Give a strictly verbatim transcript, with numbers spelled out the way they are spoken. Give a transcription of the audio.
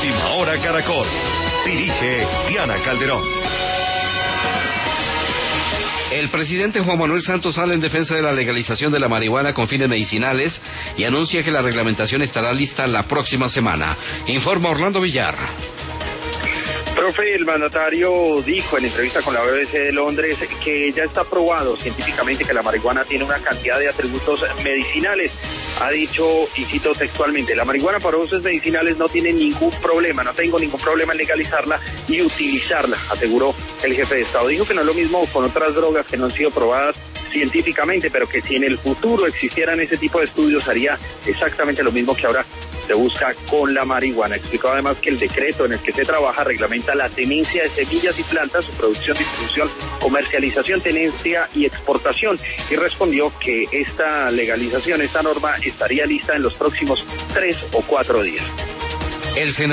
Última Hora Caracol. Dirige Diana Calderón. El presidente Juan Manuel Santos sale en defensa de la legalización de la marihuana con fines medicinales y anuncia que la reglamentación estará lista la próxima semana. Informa Orlando Villar. Profe, el mandatario dijo en entrevista con la B B C de Londres que ya está probado científicamente que la marihuana tiene una cantidad de atributos medicinales. Ha dicho, y cito textualmente, la marihuana para usos medicinales no tiene ningún problema, no tengo ningún problema en legalizarla y utilizarla, aseguró el jefe de Estado. Dijo que no es lo mismo con otras drogas que no han sido probadas científicamente, pero que si en el futuro existieran ese tipo de estudios haría exactamente lo mismo que ahora se busca con la marihuana. Explicó además que el decreto en el que se trabaja reglamenta la tenencia de semillas y plantas, su producción, distribución, comercialización, tenencia y exportación, y respondió que esta legalización, esta norma estaría lista en los próximos tres o cuatro días. El senador